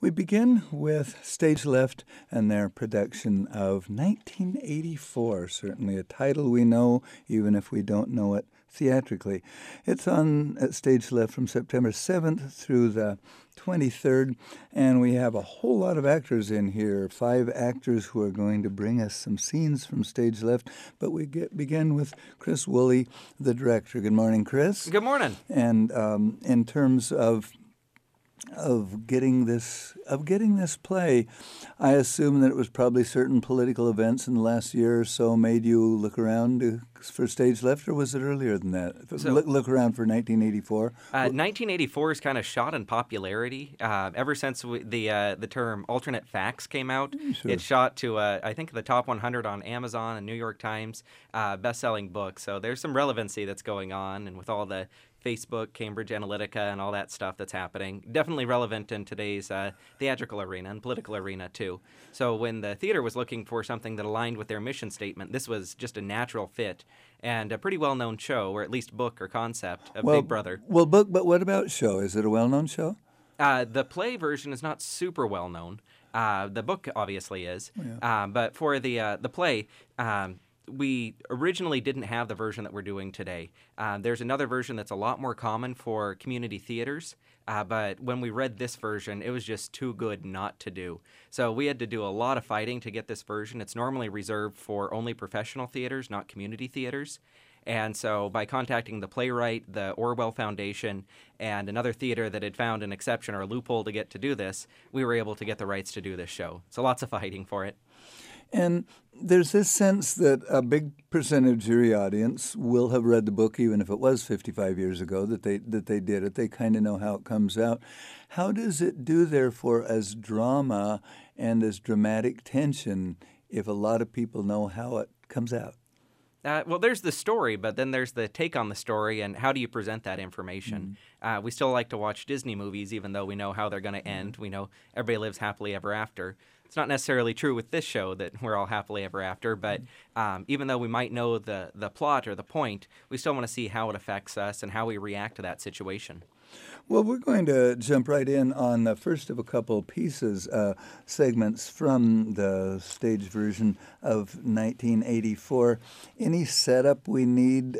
We begin with Stage Left and their production of 1984, certainly a title we know even if we don't know it theatrically. It's on at Stage Left from September 7th through the 23rd, and we have a whole lot of actors in here, 5 actors who are going to bring us some scenes from Stage Left, but we begin with Chris Woolley, the director. Good morning, Chris. Good morning. And in terms of getting this play, I assume that it was probably certain political events in the last year or so made you look around for Stage Left, or was it earlier than that? Look around for 1984. 1984 is kind of shot in popularity. Ever since the term alternate facts came out, Sure. It's shot to I think the top 100 on Amazon and New York Times best-selling book. So there's some relevancy that's going on, and with all the Facebook, Cambridge Analytica, and all that stuff that's happening. Definitely relevant in today's theatrical arena and political arena, too. So when the theater was looking for something that aligned with their mission statement, this was just a natural fit and a pretty well-known show, or at least book or concept of Big Brother. Well, book, but what about show? Is it a well-known show? The play version is not super well-known. The book obviously is. Yeah. But for the play... we originally didn't have the version that we're doing today. There's another version that's a lot more common for community theaters, but when we read this version, it was just too good not to do. So we had to do a lot of fighting to get this version. It's normally reserved for only professional theaters, not community theaters. And so by contacting the playwright, the Orwell Foundation, and another theater that had found an exception or a loophole to get to do this, we were able to get the rights to do this show. So lots of fighting for it. And there's this sense that a big percentage of your audience will have read the book, even if it was 55 years ago that they did it. They kind of know how it comes out. How does it do, therefore, as drama and as dramatic tension if a lot of people know how it comes out? Well, there's the story, but then there's the take on the story and how do you present that information. We still like to watch Disney movies, even though we know how they're going to end. We know everybody lives happily ever after. It's not necessarily true with this show that we're all happily ever after, but even though we might know the plot or the point, we still want to see how it affects us and how we react to that situation. Well, we're going to jump right in on the first of a couple pieces, segments from the stage version of 1984. Any setup we need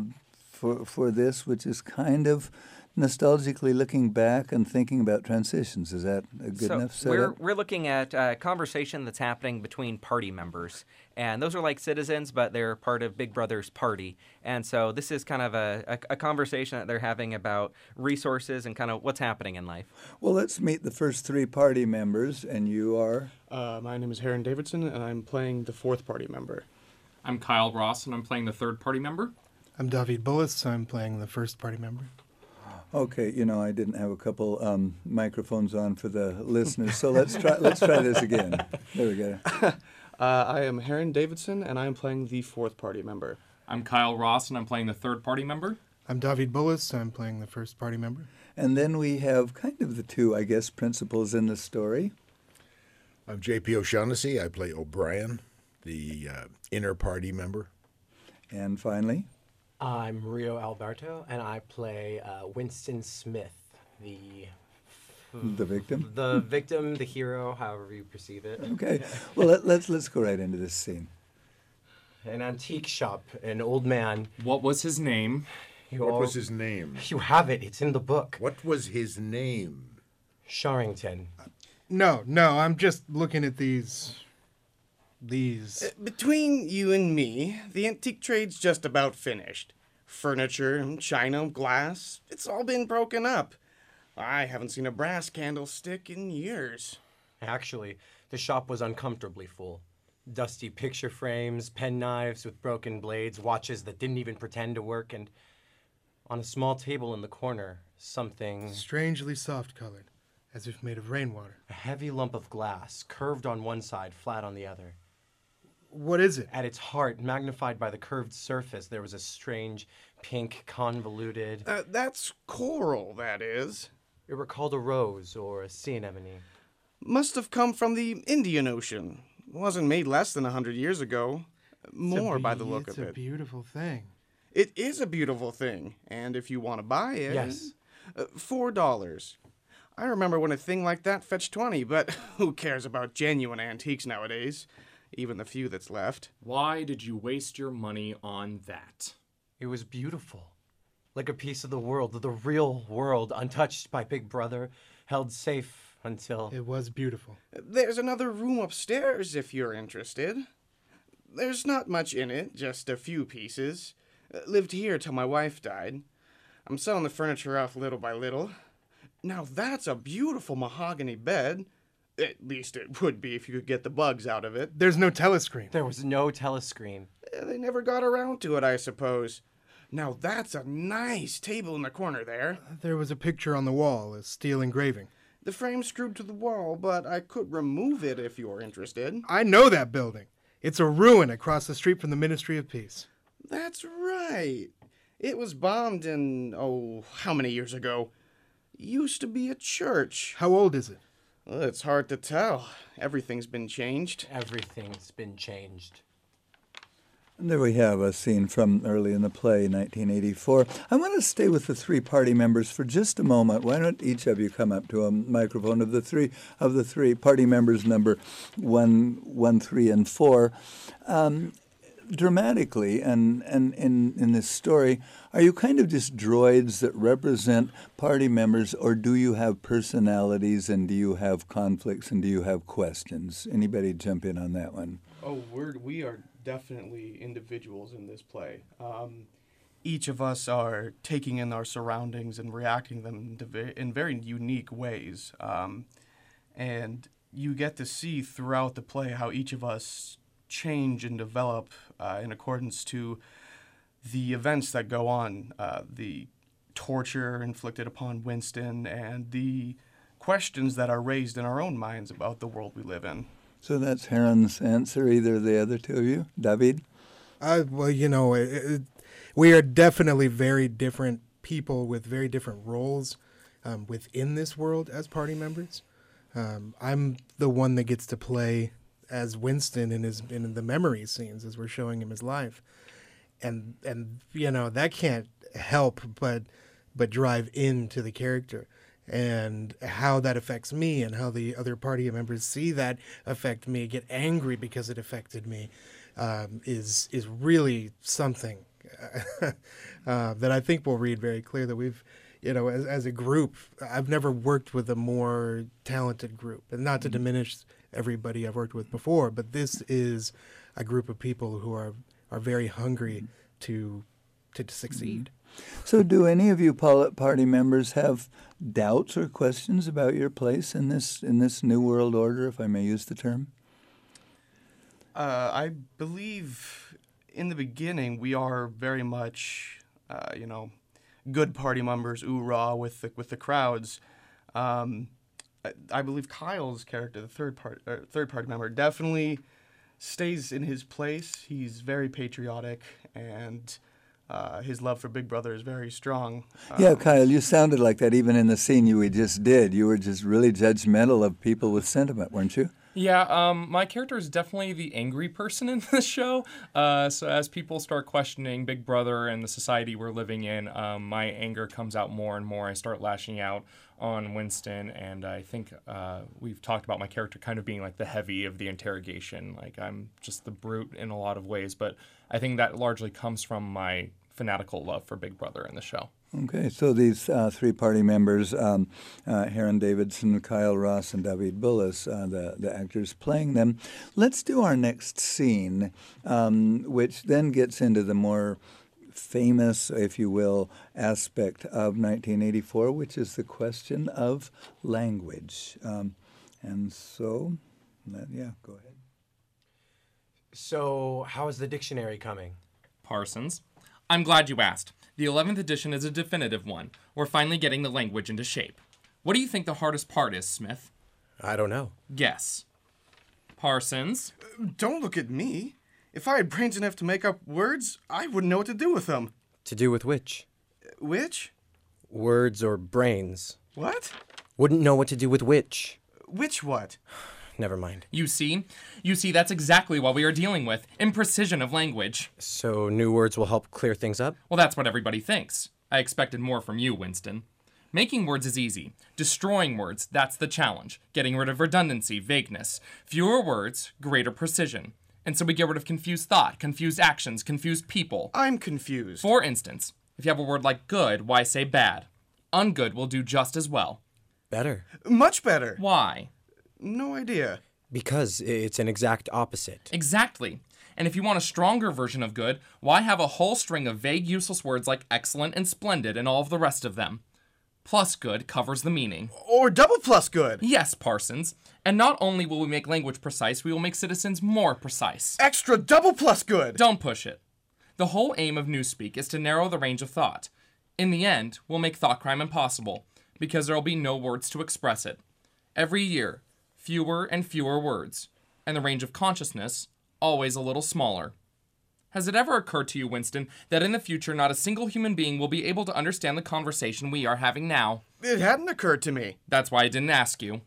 for this, which is kind of nostalgically looking back and thinking about transitions? Is that a good enough setup? We're looking at a conversation that's happening between party members. And those are like citizens, but they're part of Big Brother's party. And so this is kind of a conversation that they're having about resources and kind of what's happening in life. Well, let's meet the first 3 party members, and you are? My name is Heron Davidson, and I'm playing the 4th party member. I'm Kyle Ross, and I'm playing the 3rd party member. I'm David Bullis. I'm playing the 1st party member. Okay, I didn't have a couple microphones on for the listeners, so let's try this again. There we go. I am Heron Davidson, and I am playing the 4th party member. I'm Kyle Ross, and I'm playing the 3rd party member. I'm David Bullis. I'm playing the 1st party member. And then we have kind of the 2, I guess, principals in the story. I'm J.P. O'Shaughnessy. I play O'Brien, the inner party member. And finally? I'm Rio Alberto, and I play Winston Smith, the victim? The victim, the hero, however you perceive it. Okay. Well, let's go right into this scene. An antique shop, an old man. What was his name? What was his name? You have it. It's in the book. What was his name? Sharrington. No, I'm just looking at these. Between you and me, the antique trade's just about finished. Furniture, china, glass, it's all been broken up. I haven't seen a brass candlestick in years. Actually, the shop was uncomfortably full. Dusty picture frames, penknives with broken blades, watches that didn't even pretend to work, and on a small table in the corner, something Strangely soft-colored, as if made of rainwater. a heavy lump of glass, curved on one side, flat on the other. What is it? At its heart, magnified by the curved surface, there was a strange, pink, convoluted... That's coral, that is. It recalled a rose or a sea anemone. Must have come from the Indian Ocean. Wasn't made less than 100 years ago. More by the look of It's a it. beautiful thing. It is a beautiful thing, and if you want to buy it... Yes. $4. I remember when a thing like that fetched 20, but who cares about genuine antiques nowadays? Even the few that's left. Why did you waste your money on that? It was beautiful. Like a piece of the world, the real world, untouched by Big Brother, held safe until... It was beautiful. There's another room upstairs if you're interested. There's not much in it, just a few pieces. Lived here till my wife died. I'm selling the furniture off little by little. Now that's a beautiful mahogany bed. At least it would be if you could get the bugs out of it. There's no telescreen. There was no telescreen. They never got around to it, I suppose. Now that's a nice table in the corner there. There was a picture on the wall, a steel engraving. The frame's screwed to the wall, but I could remove it if you're interested. I know that building. It's a ruin across the street from the Ministry of Peace. That's right. It was bombed in, how many years ago? Used to be a church. How old is it? Well, it's hard to tell. Everything's been changed. Everything's been changed. And there we have a scene from early in the play, 1984. I want to stay with the three party members for just a moment. Why don't each of you come up to a microphone of the three party members, number 1, 3, and 4. Dramatically, and in this story, are you kind of just droids that represent party members, or do you have personalities, and do you have conflicts, and do you have questions? Anybody jump in on that one? Oh, we are definitely individuals in this play. Each of us are taking in our surroundings and reacting them in very unique ways. And you get to see throughout the play how each of us change and develop in accordance to the events that go on, the torture inflicted upon Winston, and the questions that are raised in our own minds about the world we live in. So that's Heron's answer, either of the other two of you. David? Well, we are definitely very different people with very different roles within this world as party members. I'm the one that gets to play as Winston in the memory scenes as we're showing him his life, and that can't help but drive into the character and how that affects me and how the other party members see that affect me, get angry because it affected me, is really something that I think we'll read very clear that we've. As a group, I've never worked with a more talented group, and not to diminish everybody I've worked with before, but this is a group of people who are very hungry to succeed. So do any of you party members have doubts or questions about your place in this new world order, if I may use the term? I believe in the beginning we are very much, good party members, oorah with the crowds. I believe Kyle's character, the third party member, definitely stays in his place. He's very patriotic, and his love for Big Brother is very strong. Yeah, Kyle, you sounded like that even in the scene we just did. You were just really judgmental of people with sentiment, weren't you? Yeah, my character is definitely the angry person in this show. So as people start questioning Big Brother and the society we're living in, my anger comes out more and more. I start lashing out on Winston, and I think we've talked about my character kind of being like the heavy of the interrogation. Like, I'm just the brute in a lot of ways, but I think that largely comes from my fanatical love for Big Brother in the show. Okay, so these three party members, Heron Davidson, Kyle Ross, and David Bullis, the actors playing them. Let's do our next scene, which then gets into the more famous, if you will, aspect of 1984, which is the question of language. And so, go ahead. So, how is the dictionary coming? Parsons, I'm glad you asked. The 11th edition is a definitive one. We're finally getting the language into shape. What do you think the hardest part is, Smith? I don't know. Guess. Parsons? Don't look at me. If I had brains enough to make up words, I wouldn't know what to do with them. To do with which? Which? Words or brains. What? Wouldn't know what to do with which. Which what? Never mind. You see, that's exactly what we are dealing with. Imprecision of language. So new words will help clear things up? Well, that's what everybody thinks. I expected more from you, Winston. Making words is easy. Destroying words, that's the challenge. Getting rid of redundancy, vagueness. Fewer words, greater precision. And so we get rid of confused thought, confused actions, confused people. I'm confused. For instance, if you have a word like good, why say bad? Ungood will do just as well. Better. Much better. Why? No idea. Because it's an exact opposite. Exactly. And if you want a stronger version of good, why have a whole string of vague, useless words like excellent and splendid and all of the rest of them? Plus good covers the meaning. Or double plus good. Yes, Parsons. And not only will we make language precise, we will make citizens more precise. Extra double plus good. Don't push it. The whole aim of Newspeak is to narrow the range of thought. In the end, we'll make thought crime impossible, because there will be no words to express it. Every year, fewer and fewer words, and the range of consciousness always a little smaller. Has it ever occurred to you, Winston, that in the future not a single human being will be able to understand the conversation we are having now? It hadn't occurred to me. That's why I didn't ask you.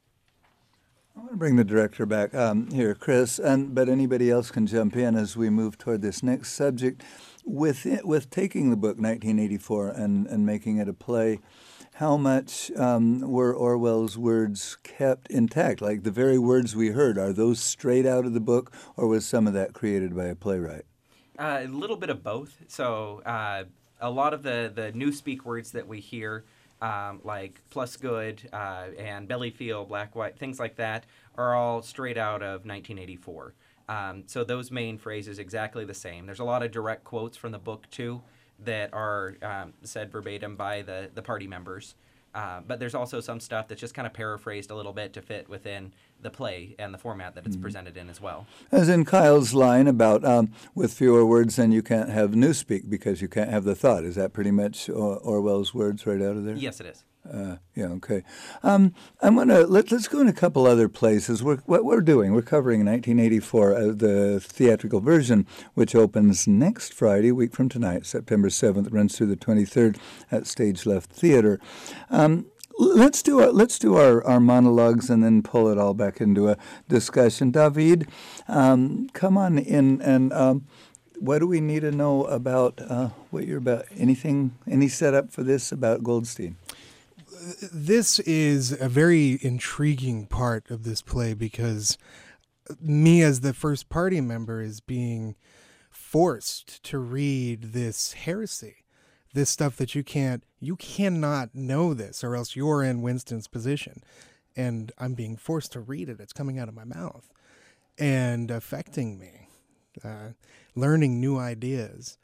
I want to bring the director back here, Chris, but anybody else can jump in as we move toward this next subject. With taking the book 1984 and making it a play, how much were Orwell's words kept intact? Like the very words we heard, are those straight out of the book, or was some of that created by a playwright? A little bit of both. So a lot of the Newspeak words that we hear, like plus good and bellyfeel, black, white, things like that, are all straight out of 1984. So those main phrases exactly the same. There's a lot of direct quotes from the book, too, that are said verbatim by the party members. But there's also some stuff that's just kind of paraphrased a little bit to fit within the play and the format that it's presented in as well. As in Kyle's line about with fewer words then you can't have Newspeak because you can't have the thought. Is that pretty much Orwell's words right out of there? Yes, it is. Yeah, okay. I'm gonna let's go in a couple other places. What we're doing, we're covering 1984, the theatrical version, which opens next Friday, a week from tonight, September 7th, runs through the 23rd at Stage Left Theater. Let's do our monologues and then pull it all back into a discussion. David, come on in and. What do we need to know about what you're about? Any setup for this about Goldstein? This is a very intriguing part of this play because me as the first party member is being forced to read this heresy, this stuff that you cannot know this or else you're in Winston's position. And I'm being forced to read it. It's coming out of my mouth and affecting me. Learning new ideas.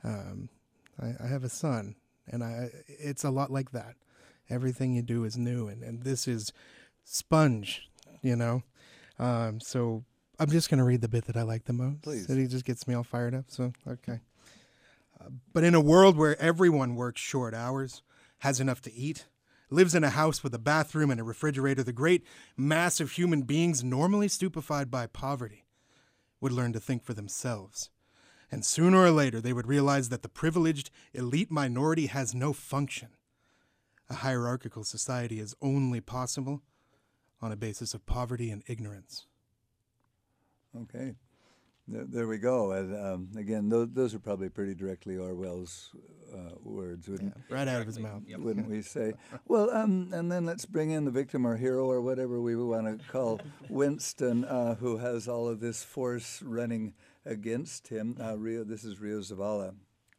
I have a son, and it's a lot like that. Everything you do is new, and this is sponge, you know. So I'm just going to read the bit that I like the most. Please. That he just gets me all fired up, so okay. But in a world where everyone works short hours, has enough to eat, lives in a house with a bathroom and a refrigerator, the great mass of human beings normally stupefied by poverty would learn to think for themselves. And sooner or later, they would realize that the privileged elite minority has no function. A hierarchical society is only possible on a basis of poverty and ignorance. Okay. There we go. Again, those are probably pretty directly Orwell's words, Right out of his mouth. wouldn't we say? Well, and then let's bring in the victim or hero or whatever we want to call Winston, who has all of this force running against him. This is Rio Zavala.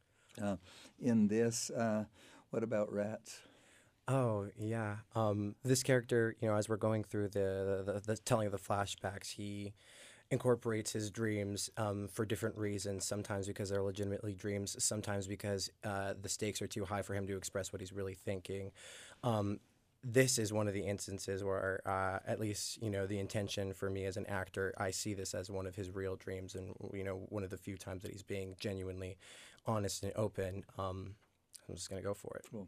In this, what about Rats? Oh, yeah. This character, as we're going through the telling of the flashbacks, he incorporates his dreams for different reasons, sometimes because they're legitimately dreams, sometimes because the stakes are too high for him to express what he's really thinking. This is one of the instances where, at least, the intention for me as an actor, I see this as one of his real dreams and, one of the few times that he's being genuinely honest and open. I'm just going to go for it. Cool.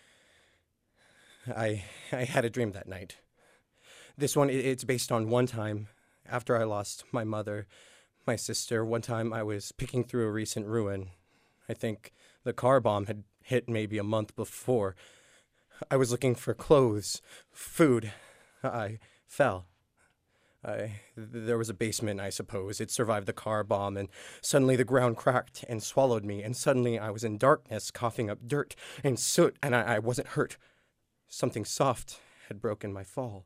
I had a dream that night. This one, it's based on one time after I lost my mother, my sister. One time I was picking through a recent ruin. I think the car bomb had hit maybe a month before. I was looking for clothes, food. I fell. There was a basement, I suppose. It survived the car bomb, and suddenly the ground cracked and swallowed me, and suddenly I was in darkness, coughing up dirt and soot, and I wasn't hurt. Something soft had broken my fall.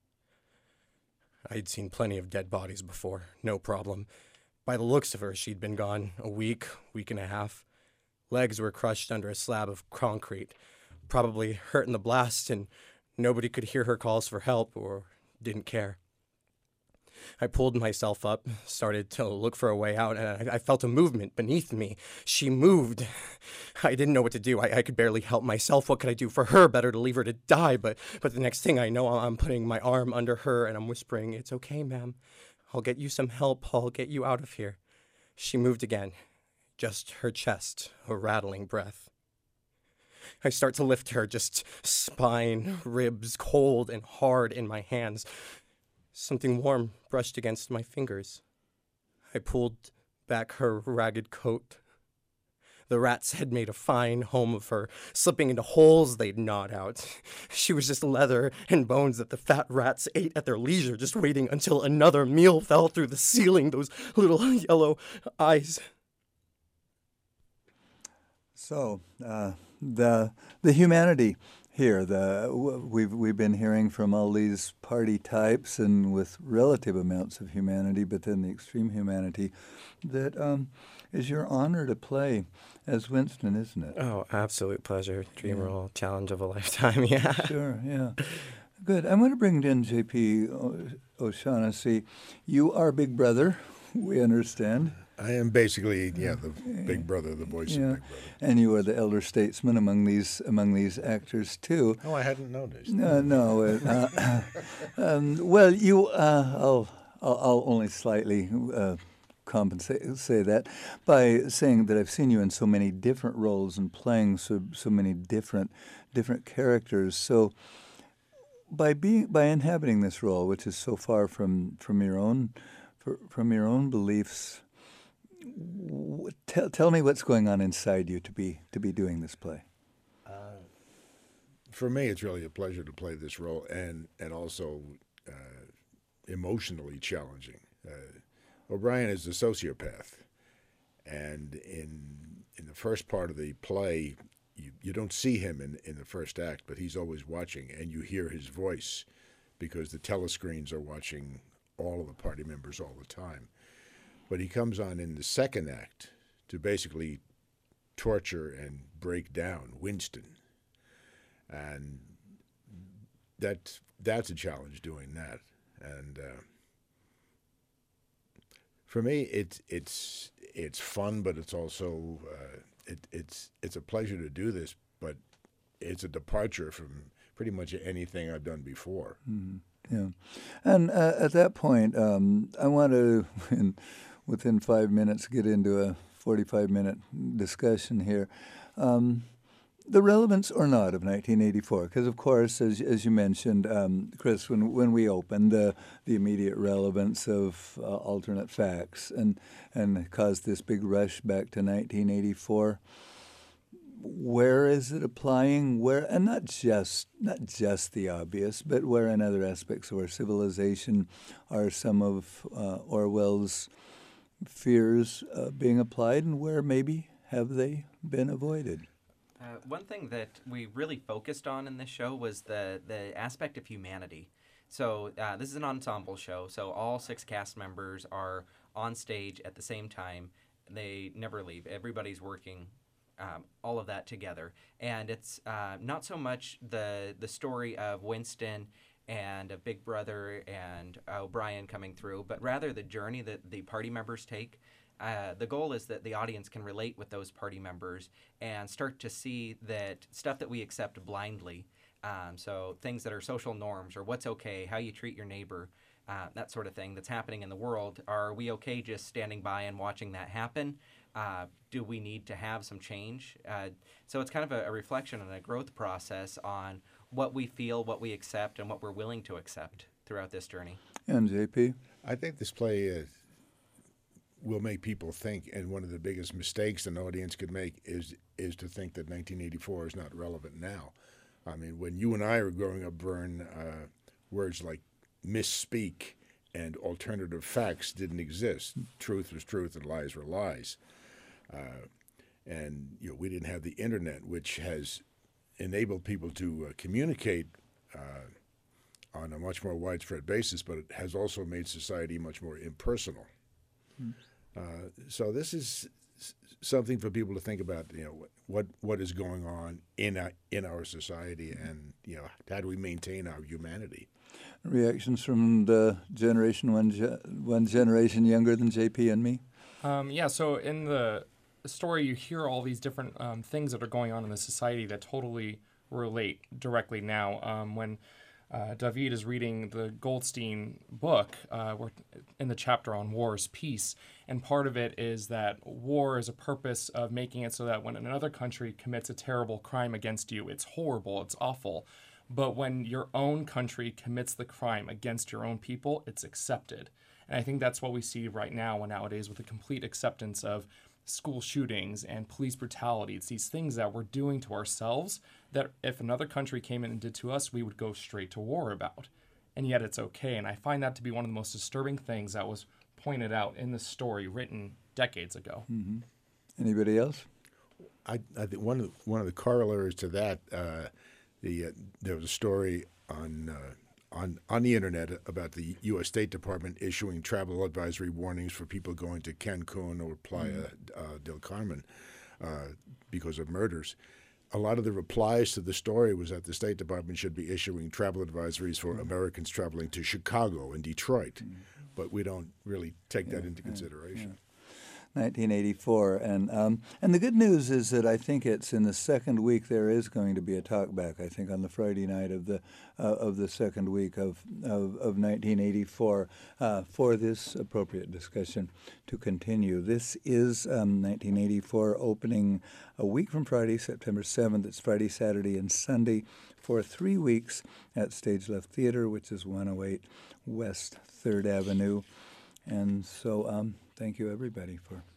I'd seen plenty of dead bodies before, no problem. By the looks of her, she'd been gone a week and a half. Legs were crushed under a slab of concrete, probably hurt in the blast, and nobody could hear her calls for help or didn't care. I pulled myself up, started to look for a way out, and I felt a movement beneath me. She moved. I didn't know what to do. I could barely help myself. What could I do for her? Better to leave her to die. But the next thing I know, I'm putting my arm under her, and I'm whispering, "It's okay, ma'am. I'll get you some help. I'll get you out of here." She moved again. Just her chest, a rattling breath. I start to lift her, just spine, ribs, cold and hard in my hands. Something warm brushed against my fingers. I pulled back her ragged coat. The rats had made a fine home of her, slipping into holes they'd gnawed out. She was just leather and bones that the fat rats ate at their leisure, just waiting until another meal fell through the ceiling, those little yellow eyes. So, the humanity here, we've been hearing from all these party types and with relative amounts of humanity, but then the extreme humanity that is your honor to play as Winston, isn't it? Oh, absolute pleasure. Dream role, challenge of a lifetime, yeah. Sure, yeah. Good. I'm going to bring in J.P. O'Shaughnessy. You are Big Brother, we understand. I am basically, the big brother, the voice of Big Brother. And you are the elder statesman among these actors too. Oh, I hadn't noticed. No. Well, you. I'll only slightly say that by saying that I've seen you in so many different roles and playing so many different characters. So by inhabiting this role, which is so far from your own beliefs. Tell me what's going on inside you to be doing this play. For me, it's really a pleasure to play this role, and also emotionally challenging. O'Brien is a sociopath, and in the first part of the play, you don't see him in the first act, but he's always watching, and you hear his voice because the telescreens are watching all of the party members all the time. But he comes on in the second act to basically torture and break down Winston. And that's a challenge doing that. And for me, it's fun, but it's also it's a pleasure to do this. But it's a departure from pretty much anything I've done before. Mm-hmm. Yeah, and at that point, I want to, within 5 minutes, get into a 45-minute discussion here. The relevance or not of 1984, because of course, as you mentioned, Chris, when we opened, the immediate relevance of alternate facts and caused this big rush back to 1984. Where is it applying? Where, and not just the obvious, but where in other aspects of our civilization are some of Orwell's fears being applied, and where maybe have they been avoided? One thing that we really focused on in this show was the aspect of humanity. So this is an ensemble show, so all 6 cast members are on stage at the same time. They never leave. Everybody's working all of that together. And it's not so much the story of Winston and of Big Brother and O'Brien coming through, but rather the journey that the party members take. The goal is that the audience can relate with those party members and start to see that stuff that we accept blindly, so things that are social norms or what's okay, how you treat your neighbor, that sort of thing that's happening in the world. Are we okay just standing by and watching that happen? Do we need to have some change? So it's kind of a reflection and a growth process on what we feel, what we accept, and what we're willing to accept throughout this journey. And JP? I think this play will make people think, and one of the biggest mistakes an audience could make is to think that 1984 is not relevant now. I mean, when you and I were growing up, Vern, words like misspeak and alternative facts didn't exist. Truth was truth and lies were lies. And we didn't have the internet, which has enabled people to communicate on a much more widespread basis, but it has also made society much more impersonal. So this is something for people to think about. What is going on in our society, and how do we maintain our humanity? Reactions from the generation one generation younger than JP and me. So in the story, you hear all these different things that are going on in the society that totally relate directly now. When David is reading the Goldstein book, we're in the chapter on war is peace, and part of it is that war is a purpose of making it so that when another country commits a terrible crime against you, it's horrible, it's awful. But when your own country commits the crime against your own people, it's accepted. And I think that's what we see right now nowadays with the complete acceptance of school shootings and police brutality. It's these things that we're doing to ourselves that if another country came in and did to us, we would go straight to war about. And yet it's okay. And I find that to be one of the most disturbing things that was pointed out in the story written decades ago. Mm-hmm. Anybody else? I think one of the corollaries to that, there was a story on the internet about the U.S. State Department issuing travel advisory warnings for people going to Cancun or Playa del Carmen because of murders. A lot of the replies to the story was that the State Department should be issuing travel advisories for Americans traveling to Chicago and Detroit, but we don't really take that into consideration. 1984, and the good news is that I think it's in the second week there is going to be a talk back. I think on the Friday night of the second week of 1984 for this appropriate discussion to continue. This is 1984 opening a week from Friday, September 7th. It's Friday, Saturday, and Sunday for 3 weeks at Stage Left Theater, which is 108 West 3rd Avenue. And so thank you, everybody, for